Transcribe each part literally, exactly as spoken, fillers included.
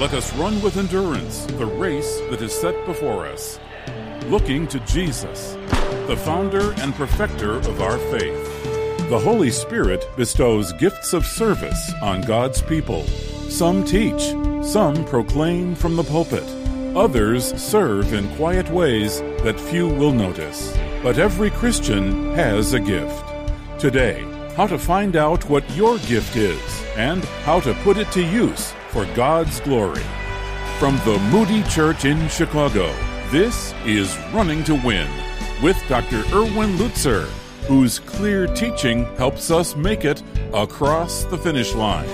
Let us run with endurance the race that is set before us, looking to Jesus, the founder and perfecter of our faith. The Holy Spirit bestows gifts of service on God's people. Some teach, some proclaim from the pulpit, others serve in quiet ways that few will notice. But every Christian has a gift. Today, how to find out what your gift is and how to put it to use for God's glory. From the Moody Church in Chicago, this is Running to Win with Doctor Erwin Lutzer, whose clear teaching helps us make it across the finish line.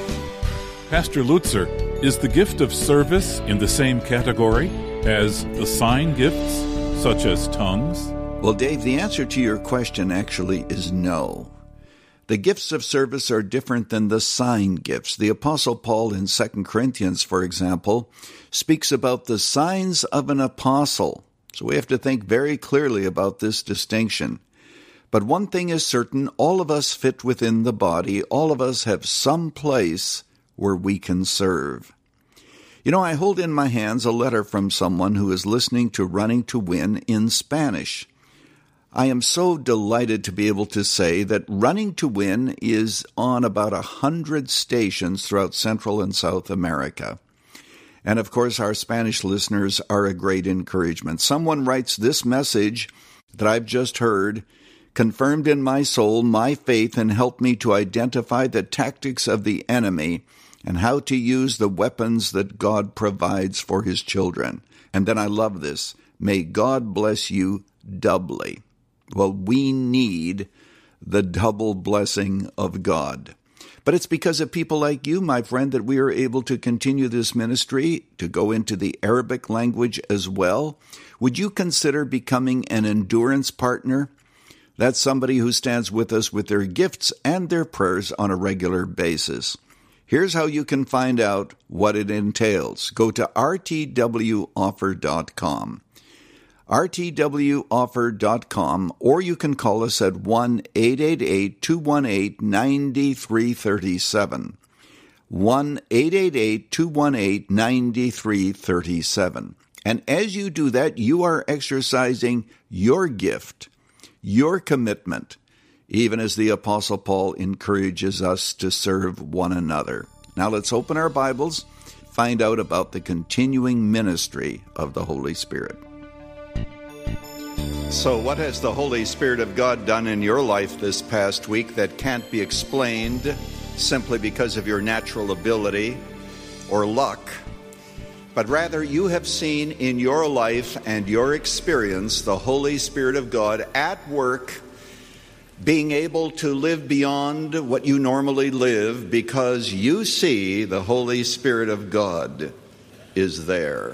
Pastor Lutzer, is the gift of service in the same category as the sign gifts, such as tongues? Well, Dave, the answer to your question actually is no. The gifts of service are different than the sign gifts. The Apostle Paul in Second Corinthians, for example, speaks about the signs of an apostle. So we have to think very clearly about this distinction. But one thing is certain, all of us fit within the body. All of us have some place where we can serve. You know, I hold in my hands a letter from someone who is listening to Running to Win in Spanish. I am so delighted to be able to say that Running to Win is on about a hundred stations throughout Central and South America. And of course, our Spanish listeners are a great encouragement. Someone writes, this message that I've just heard confirmed in my soul my faith and helped me to identify the tactics of the enemy and how to use the weapons that God provides for his children. And then I love this. May God bless you doubly. Well, we need the double blessing of God. But it's because of people like you, my friend, that we are able to continue this ministry, to go into the Arabic language as well. Would you consider becoming an endurance partner? That's somebody who stands with us with their gifts and their prayers on a regular basis. Here's how you can find out what it entails. Go to r t w offer dot com. r t w offer dot com, or you can call us at one eight eight eight, two one eight, nine three three seven. one eight eight eight, two one eight, nine three three seven. And as you do that, you are exercising your gift, your commitment, even as the Apostle Paul encourages us to serve one another. Now let's open our Bibles, find out about the continuing ministry of the Holy Spirit. So what has the Holy Spirit of God done in your life this past week that can't be explained simply because of your natural ability or luck? But rather you have seen in your life and your experience the Holy Spirit of God at work, being able to live beyond what you normally live because you see the Holy Spirit of God is there.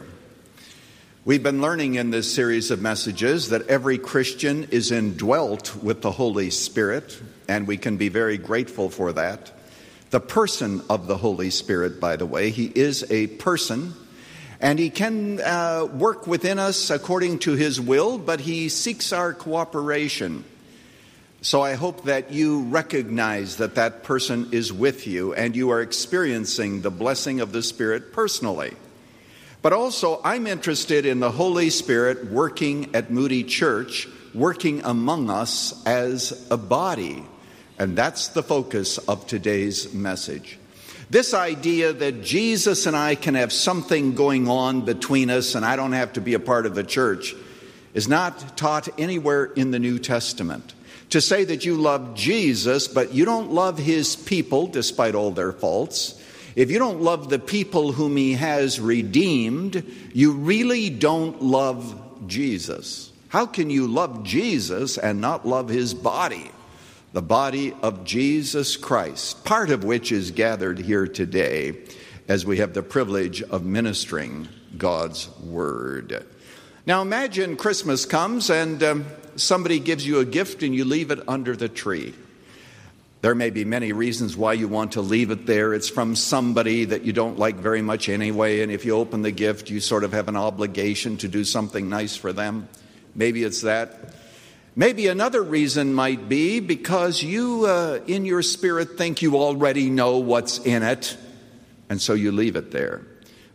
We've been learning in this series of messages that every Christian is indwelt with the Holy Spirit, and we can be very grateful for that. The person of the Holy Spirit, by the way, he is a person, and he can uh, work within us according to his will, but he seeks our cooperation. So I hope that you recognize that that person is with you and you are experiencing the blessing of the Spirit personally. But also, I'm interested in the Holy Spirit working at Moody Church, working among us as a body. And that's the focus of today's message. This idea that Jesus and I can have something going on between us and I don't have to be a part of the church is not taught anywhere in the New Testament. To say that you love Jesus, but you don't love his people, despite all their faults, if you don't love the people whom he has redeemed, you really don't love Jesus. How can you love Jesus and not love his body? The body of Jesus Christ, part of which is gathered here today as we have the privilege of ministering God's word. Now imagine Christmas comes and um, somebody gives you a gift and you leave it under the tree. There may be many reasons why you want to leave it there. It's from somebody that you don't like very much anyway, and if you open the gift, you sort of have an obligation to do something nice for them. Maybe it's that. Maybe another reason might be because you, uh, in your spirit, think you already know what's in it, and so you leave it there.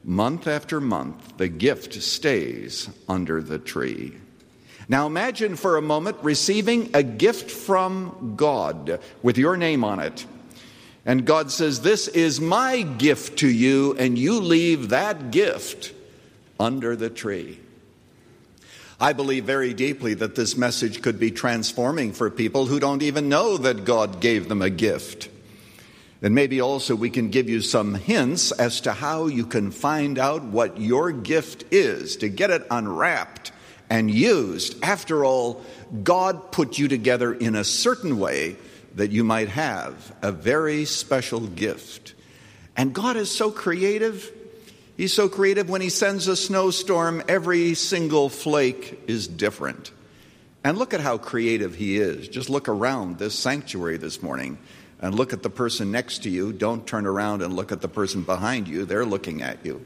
month after month, the gift stays under the tree. Now imagine for a moment receiving a gift from God with your name on it. And God says, "This is my gift to you," and you leave that gift under the tree. I believe very deeply that this message could be transforming for people who don't even know that God gave them a gift. And maybe also we can give you some hints as to how you can find out what your gift is, to get it unwrapped and used. After all, God put you together in a certain way that you might have a very special gift. And God is so creative. He's so creative. When he sends a snowstorm, every single flake is different. And look at how creative he is. Just look around this sanctuary this morning and look at the person next to you. Don't turn around and look at the person behind you. They're looking at you.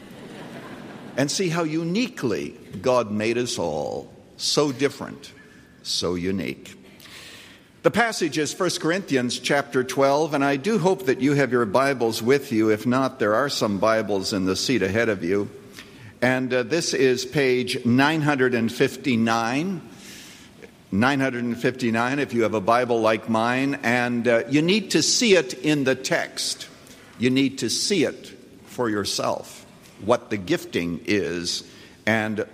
And see how uniquely God made us all. So different, so unique. The passage is First Corinthians chapter twelve, and I do hope that you have your Bibles with you. If not, there are some Bibles in the seat ahead of you. And uh, this is page nine fifty-nine. nine fifty-nine if you have a Bible like mine, and uh, you need to see it in the text. You need to see it for yourself, what the gifting is, and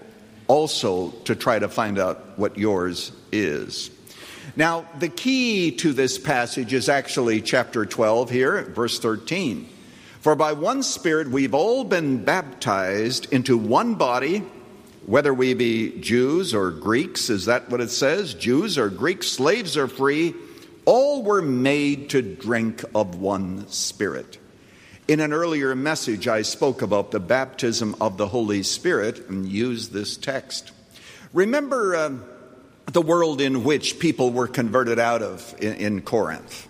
also to try to find out what yours is. Now, the key to this passage is actually chapter twelve here, verse thirteen. For by one Spirit we've all been baptized into one body, whether we be Jews or Greeks. Is that what it says? Jews or Greeks, slaves or free, all were made to drink of one Spirit. In an earlier message, I spoke about the baptism of the Holy Spirit and used this text. Remember uh, the world in which people were converted out of in, in Corinth.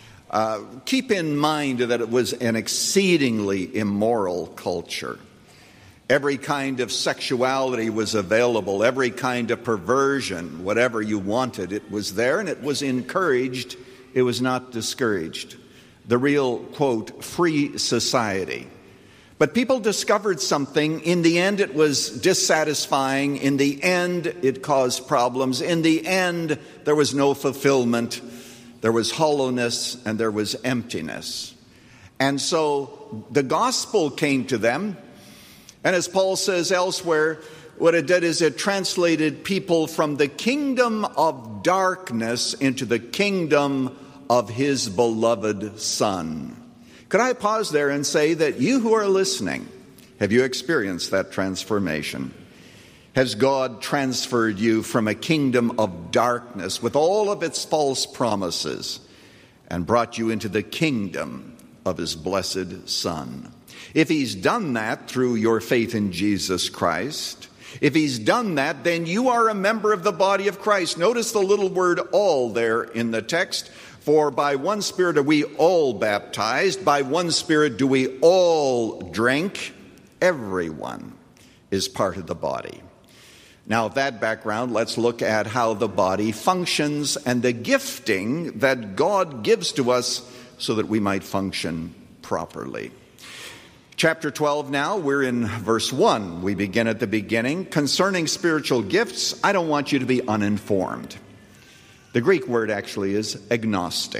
Uh, keep in mind that it was an exceedingly immoral culture. Every kind of sexuality was available, every kind of perversion, whatever you wanted, it was there, and it was encouraged, it was not discouraged. The real, quote, free society. But people discovered something. In the end, it was dissatisfying. In the end, it caused problems. In the end, there was no fulfillment. There was hollowness and there was emptiness. And so the gospel came to them. And as Paul says elsewhere, what it did is it translated people from the kingdom of darkness into the kingdom of his beloved Son. Could I pause there and say that you who are listening, have you experienced that transformation? Has God transferred you from a kingdom of darkness with all of its false promises and brought you into the kingdom of his blessed Son? If he's done that through your faith in Jesus Christ, if he's done that, then you are a member of the body of Christ. Notice the little word all there in the text. For by one Spirit are we all baptized. By one Spirit do we all drink. Everyone is part of the body. Now, with that background, let's look at how the body functions and the gifting that God gives to us so that we might function properly. Chapter twelve now, we're in verse one. We begin at the beginning. Concerning spiritual gifts, I don't want you to be uninformed. The Greek word actually is agnostic.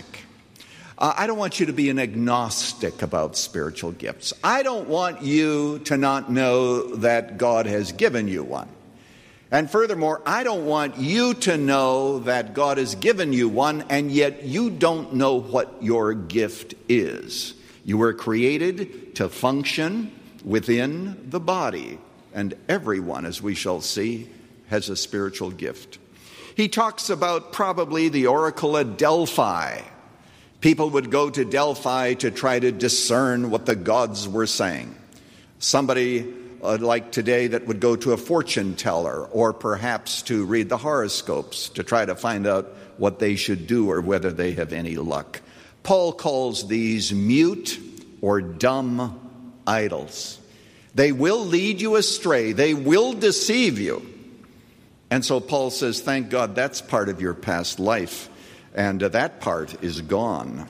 Uh, I don't want you to be an agnostic about spiritual gifts. I don't want you to not know that God has given you one. And furthermore, I don't want you to know that God has given you one, and yet you don't know what your gift is. You were created to function within the body, and everyone, as we shall see, has a spiritual gift. He talks about probably the oracle at Delphi. People would go to Delphi to try to discern what the gods were saying. Somebody uh, like today that would go to a fortune teller, or perhaps to read the horoscopes to try to find out what they should do or whether they have any luck. Paul calls these mute or dumb idols. They will lead you astray. They will deceive you. And so Paul says, thank God that's part of your past life, and uh, that part is gone.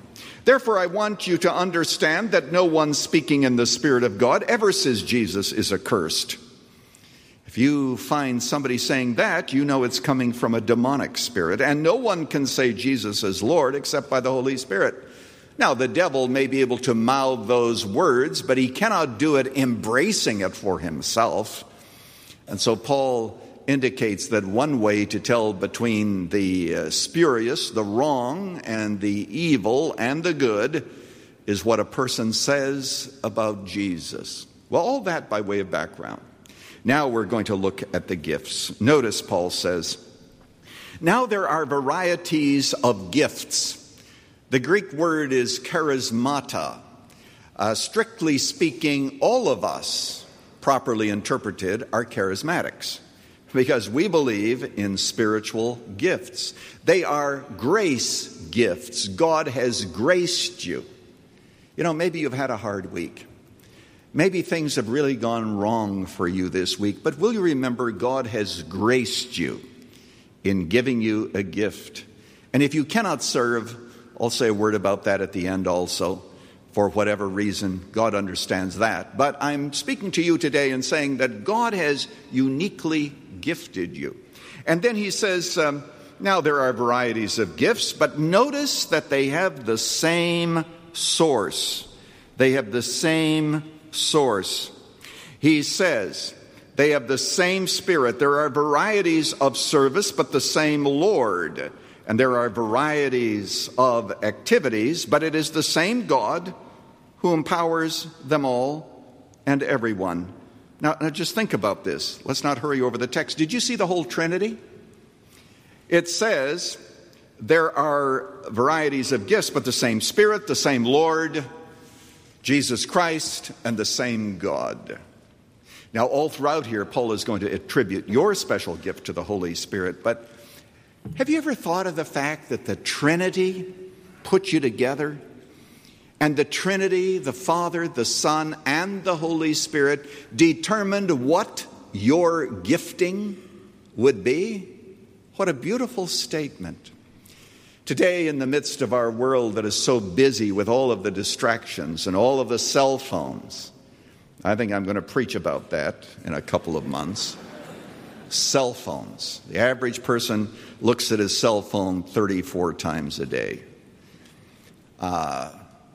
Therefore, I want you to understand that no one speaking in the Spirit of God ever says Jesus is accursed. If you find somebody saying that, you know it's coming from a demonic spirit. And no one can say Jesus is Lord except by the Holy Spirit. Now, the devil may be able to mouth those words, but he cannot do it embracing it for himself. And so Paul indicates that one way to tell between the uh, spurious, the wrong, and the evil and the good is what a person says about Jesus. Well, all that by way of background. Now we're going to look at the gifts. Notice Paul says, now there are varieties of gifts. The Greek word is charismata. Uh, strictly speaking, all of us, properly interpreted, are charismatics, because we believe in spiritual gifts. They are grace gifts. God has graced you. You know, maybe you've had a hard week. Maybe things have really gone wrong for you this week, but will you remember God has graced you in giving you a gift? And if you cannot serve, I'll say a word about that at the end also. For whatever reason, God understands that. But I'm speaking to you today and saying that God has uniquely gifted you. And then he says, um, now there are varieties of gifts, but notice that they have the same source. They have the same source. He says they have the same Spirit. There are varieties of service, but the same Lord. And there are varieties of activities, but it is the same God who empowers them all and everyone. Now, now, just think about this. Let's not hurry over the text. Did you see the whole Trinity? It says there are varieties of gifts, but the same Spirit, the same Lord, Jesus Christ, and the same God. Now, all throughout here, Paul is going to attribute your special gift to the Holy Spirit, but have you ever thought of the fact that the Trinity put you together? And the Trinity, the Father, the Son, and the Holy Spirit determined what your gifting would be? What a beautiful statement. Today, in the midst of our world that is so busy with all of the distractions and all of the cell phones, I think I'm going to preach about that in a couple of months. Cell phones. The average person looks at his cell phone thirty-four times a day. Uh,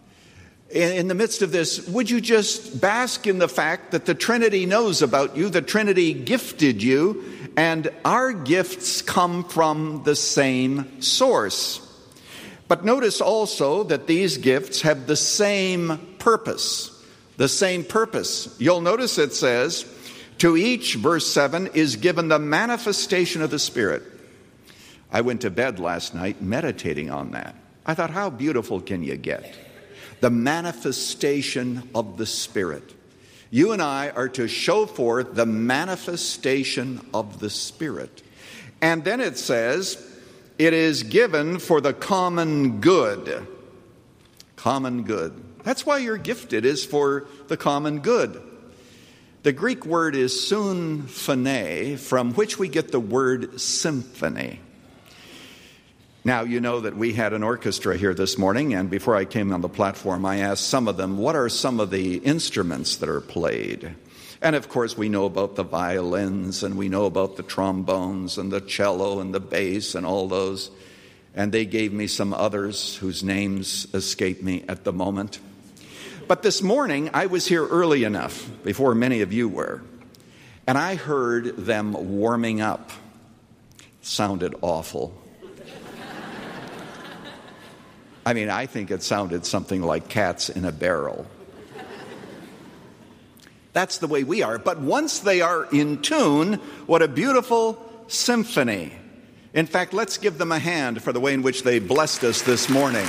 in the midst of this, would you just bask in the fact that the Trinity knows about you, the Trinity gifted you, and our gifts come from the same source. But notice also that these gifts have the same purpose. The same purpose. You'll notice it says, to each, verse seven, is given the manifestation of the Spirit. I went to bed last night meditating on that. I thought, how beautiful can you get? The manifestation of the Spirit. You and I are to show forth the manifestation of the Spirit. And then it says, it is given for the common good. Common good. That's why you're gifted, is for the common good. The Greek word is symphone, from which we get the word symphony. Now, you know that we had an orchestra here this morning, and before I came on the platform, I asked some of them, what are some of the instruments that are played? And of course, we know about the violins, and we know about the trombones, and the cello, and the bass, and all those. And they gave me some others whose names escape me at the moment. But this morning, I was here early enough, before many of you were, and I heard them warming up. It sounded awful. I mean, I think it sounded something like cats in a barrel. That's the way we are. But once they are in tune, what a beautiful symphony. In fact, let's give them a hand for the way in which they blessed us this morning.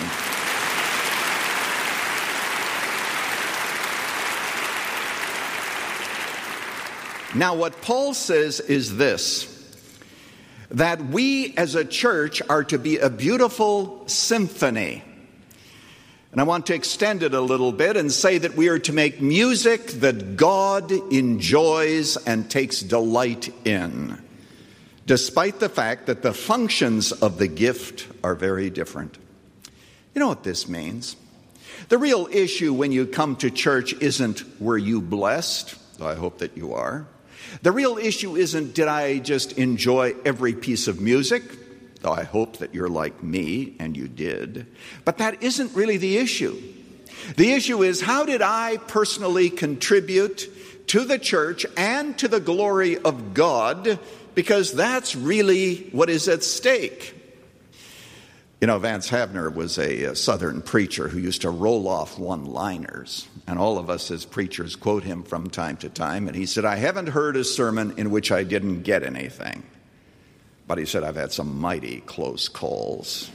Now, what Paul says is this, that we as a church are to be a beautiful symphony. And I want to extend it a little bit and say that we are to make music that God enjoys and takes delight in, despite the fact that the functions of the gift are very different. You know what this means? The real issue when you come to church isn't, were you blessed? I hope that you are. The real issue isn't, did I just enjoy every piece of music? Though I hope that you're like me, and you did. But that isn't really the issue. The issue is, how did I personally contribute to the church and to the glory of God? Because that's really what is at stake. You know, Vance Havner was a, a Southern preacher who used to roll off one-liners. And all of us as preachers quote him from time to time. And he said, I haven't heard a sermon in which I didn't get anything. But he said, I've had some mighty close calls.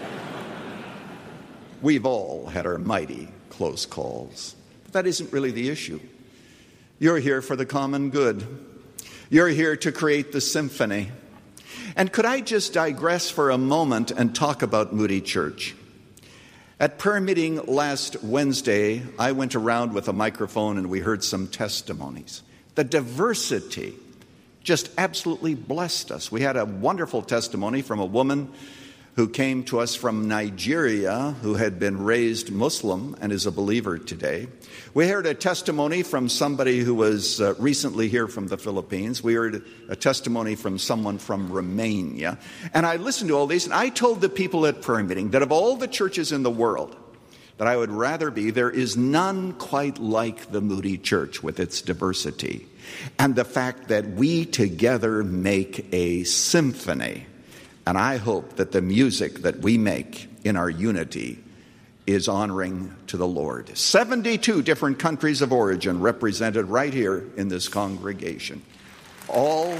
We've all had our mighty close calls. But that isn't really the issue. You're here for the common good. You're here to create the symphony. And could I just digress for a moment and talk about Moody Church? At prayer meeting last Wednesday, I went around with a microphone and we heard some testimonies. The diversity just absolutely blessed us. We had a wonderful testimony from a woman who came to us from Nigeria, who had been raised Muslim and is a believer today. We heard a testimony from somebody who was uh, recently here from the Philippines. We heard a testimony from someone from Romania. And I listened to all these, and I told the people at prayer meeting that of all the churches in the world that I would rather be, there is none quite like the Moody Church with its diversity. And the fact that we together make a symphony. And I hope that the music that we make in our unity is honoring to the Lord. seventy-two different countries of origin represented right here in this congregation. All,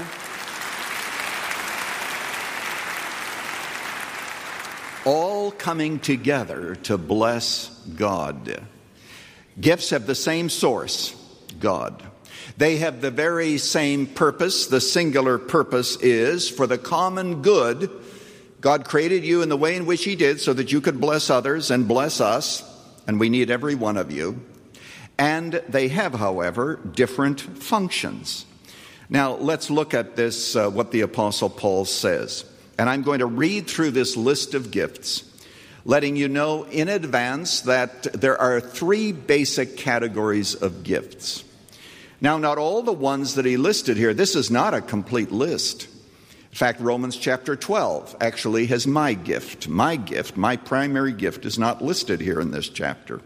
all coming together to bless God. Gifts have the same source, God. They have the very same purpose. The singular purpose is for the common good. God created you in the way in which He did so that you could bless others and bless us, and we need every one of you. And they have, however, different functions. Now, let's look at this, uh, what the Apostle Paul says. And I'm going to read through this list of gifts, letting you know in advance that there are three basic categories of gifts. Now, not all the ones that he listed here, this is not a complete list. In fact, Romans chapter twelve actually has my gift. My gift, my primary gift, is not listed here in this chapter.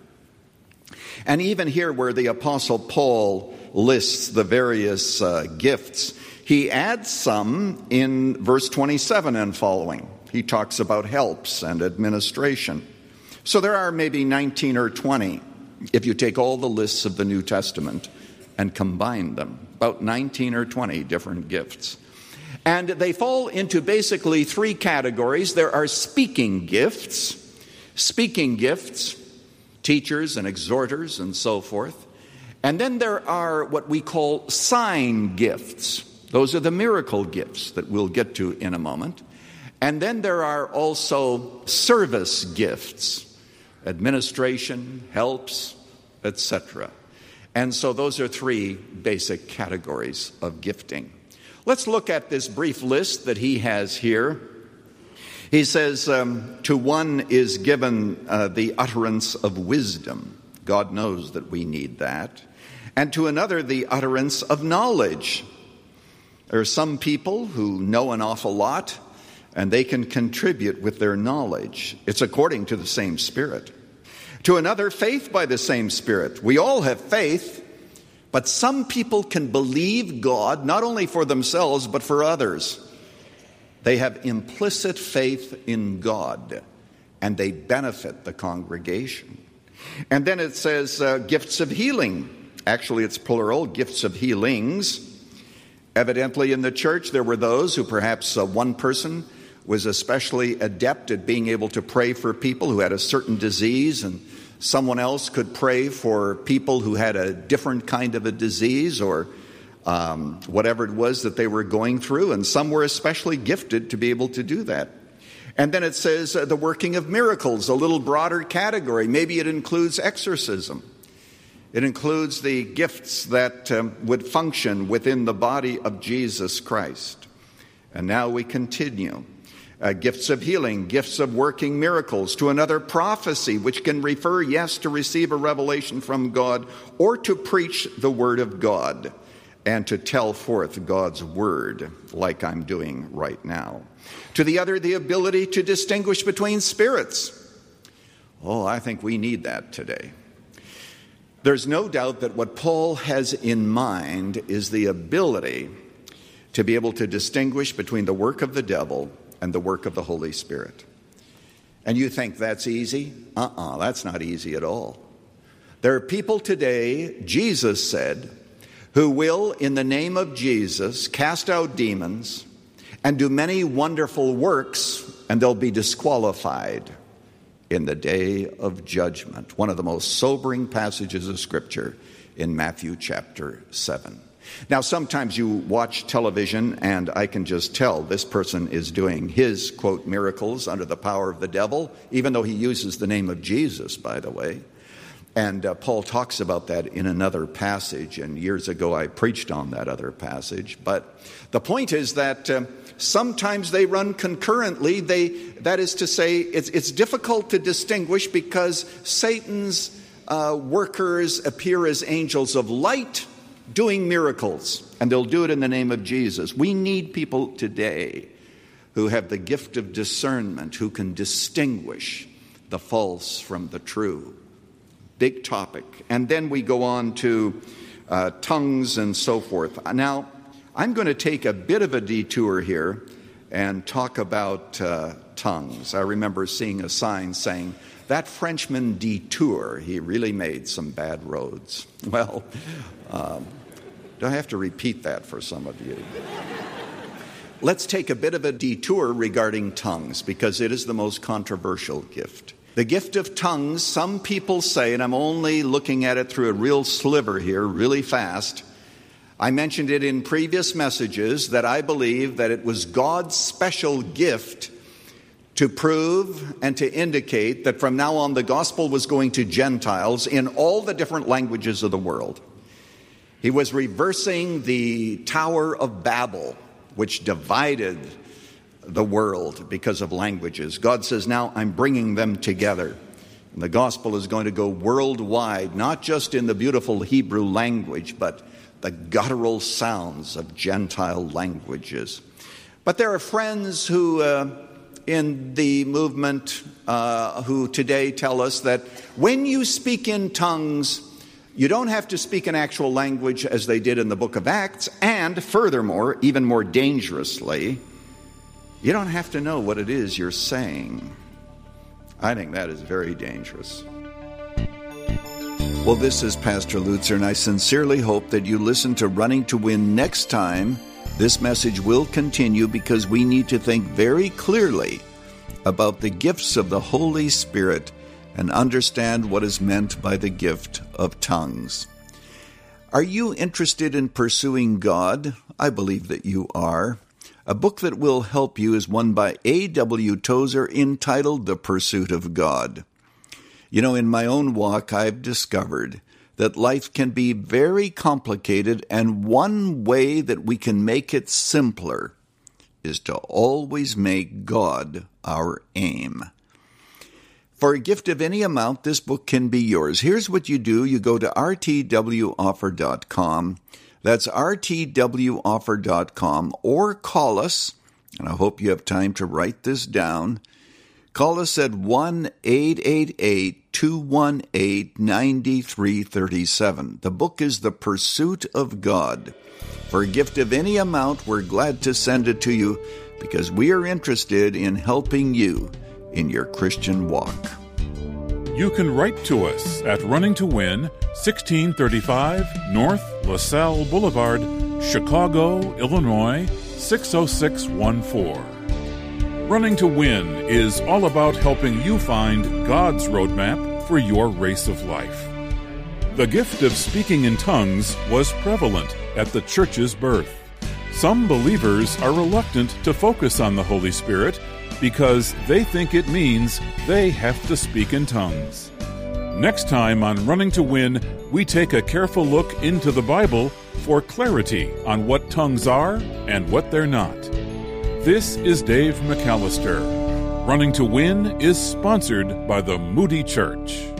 And even here where the Apostle Paul lists the various uh, gifts, he adds some in verse twenty-seven and following. He talks about helps and administration. So there are maybe nineteen or twenty if you take all the lists of the New Testament and combine them, about nineteen or twenty different gifts. And they fall into basically three categories. There are speaking gifts, speaking gifts, teachers and exhorters and so forth. And then there are what we call sign gifts. Those are the miracle gifts that we'll get to in a moment. And then there are also service gifts, administration, helps, et cetera. And so those are three basic categories of gifting. Let's look at this brief list that he has here. He says, um, to one is given uh, the utterance of wisdom. God knows that we need that. And to another, the utterance of knowledge. There are some people who know an awful lot, and they can contribute with their knowledge. It's according to the same Spirit. To another, faith by the same Spirit. We all have faith, but some people can believe God not only for themselves but for others. They have implicit faith in God, and they benefit the congregation. And then it says uh, gifts of healing. Actually, it's plural, gifts of healings. Evidently in the church there were those who perhaps uh, one person was especially adept at being able to pray for people who had a certain disease, and someone else could pray for people who had a different kind of a disease or um, whatever it was that they were going through, and some were especially gifted to be able to do that. And then it says uh, the working of miracles, a little broader category. Maybe it includes exorcism. It includes the gifts that um, would function within the body of Jesus Christ. And now we continue. Uh, gifts of healing, gifts of working miracles, to another prophecy, which can refer, yes, to receive a revelation from God, or to preach the word of God and to tell forth God's word, like I'm doing right now. To the other, the ability to distinguish between spirits. Oh, I think we need that today. There's no doubt that what Paul has in mind is the ability to be able to distinguish between the work of the devil and the work of the Holy Spirit. And you think that's easy? Uh-uh, that's not easy at all. There are people today, Jesus said, who will, in the name of Jesus, cast out demons and do many wonderful works, and they'll be disqualified in the day of judgment. One of the most sobering passages of Scripture in Matthew chapter seven. Now, sometimes you watch television, and I can just tell this person is doing his, quote, miracles under the power of the devil, even though he uses the name of Jesus, by the way. And uh, Paul talks about that in another passage, and years ago I preached on that other passage. But the point is that uh, sometimes they run concurrently. They, that is to say, it's, it's difficult to distinguish because Satan's uh, workers appear as angels of light, doing miracles, and they'll do it in the name of Jesus. We need people today who have the gift of discernment, who can distinguish the false from the true. Big topic. And then we go on to uh, tongues and so forth. Now, I'm going to take a bit of a detour here and talk about uh, tongues. I remember seeing a sign saying, that Frenchman detour, he really made some bad roads. Well, um, do I have to repeat that for some of you? Let's take a bit of a detour regarding tongues, because it is the most controversial gift. The gift of tongues, some people say, and I'm only looking at it through a real sliver here, really fast. I mentioned it in previous messages that I believe that it was God's special gift to prove and to indicate that from now on the gospel was going to Gentiles in all the different languages of the world. He was reversing the Tower of Babel, which divided the world because of languages. God says, now I'm bringing them together. And the gospel is going to go worldwide, not just in the beautiful Hebrew language, but the guttural sounds of Gentile languages. But there are friends who, uh, in the movement, uh, who today tell us that when you speak in tongues, you don't have to speak an actual language as they did in the book of Acts, and furthermore, even more dangerously, you don't have to know what it is you're saying. I think that is very dangerous. Well, this is Pastor Lutzer, and I sincerely hope that you listen to Running to Win next time. This message will continue because we need to think very clearly about the gifts of the Holy Spirit and understand what is meant by the gift of tongues. Are you interested in pursuing God? I believe that you are. A book that will help you is one by A W Tozer entitled The Pursuit of God. You know, in my own walk, I've discovered that life can be very complicated, and one way that we can make it simpler is to always make God our aim. For a gift of any amount, this book can be yours. Here's what you do. You go to r t w offer dot com. That's r t w offer dot com, or call us, and I hope you have time to write this down. Call us at one eight eight eight, two one eight, nine three three seven. The book is The Pursuit of God. For a gift of any amount, we're glad to send it to you because we are interested in helping you in your Christian walk. You can write to us at Running to Win, sixteen thirty-five North LaSalle Boulevard, Chicago, Illinois, six oh six one four. Running to Win is all about helping you find God's roadmap for your race of life. The gift of speaking in tongues was prevalent at the church's birth. Some believers are reluctant to focus on the Holy Spirit because they think it means they have to speak in tongues. Next time on Running to Win, we take a careful look into the Bible for clarity on what tongues are and what they're not. This is Dave McAllister. Running to Win is sponsored by the Moody Church.